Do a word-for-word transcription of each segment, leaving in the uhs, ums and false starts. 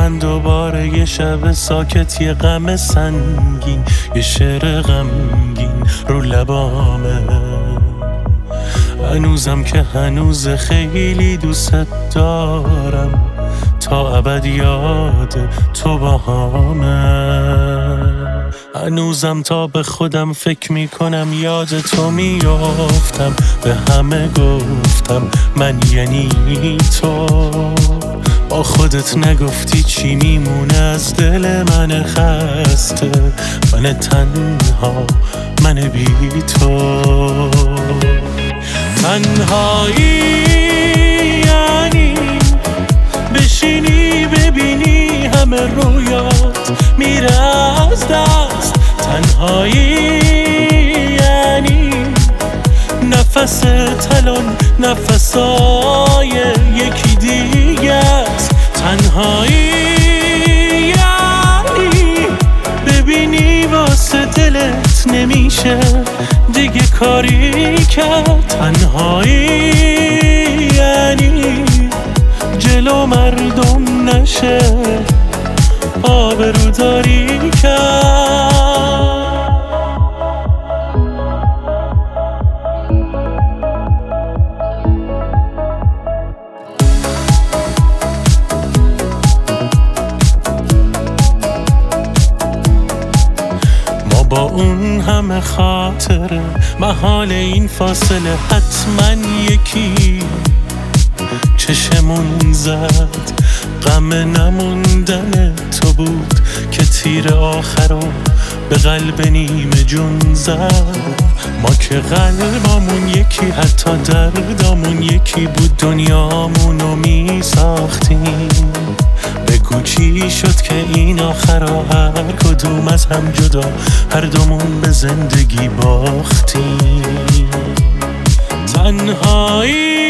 من دوباره یه شب ساکت، یه غم سنگین، یه شعر غمگین رو لبامه. هنوزم که هنوز خیلی دوست دارم، تا ابد یاد تو باهامه. هنوزم تا به خودم فکر میکنم یاد تو میافتم، به همه گفتم من یعنی تو. با خودت نگفتی چی میمونه از دل من خسته، من تنها، من بی تو. تنهایی یعنی بشینی ببینی همه رویات میره از دست. تنهایی یعنی نفس تلون نفسای یکی دیگه است. تنهایی یعنی ببینی واسه دلت نمیشه دیگه کاری کرد. تنهایی یعنی جلو مردم نشه آبروداری کرد. ما با اون همه خاطره محال این فاصله حتما یکی چشمون زد. غم نموندن تو بود که تیر آخرو به قلب نیمه جون زد. ما که قلبامون یکی، حتی دردامون یکی بود، دنیامونو می ساختیم. بگو چی شد که این آخرا هر کدوم از هم جدا، هر دومون به زندگی باختیم. تنهایی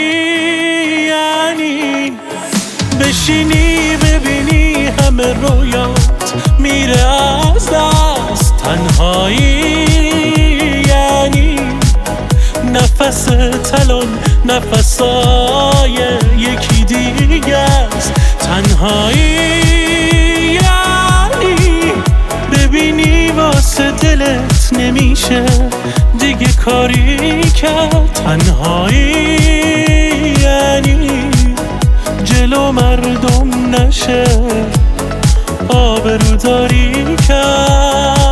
یعنی بشینی ببینی همه رویات میره از دست. تنهایی یعنی نفس تلون نفسای یکی دیگه است. تنهایی یعنی ببینی واسه دلت نمیشه دیگه کاری کرد. تنهایی یعنی جلو مردم نشه آبروداری کرد.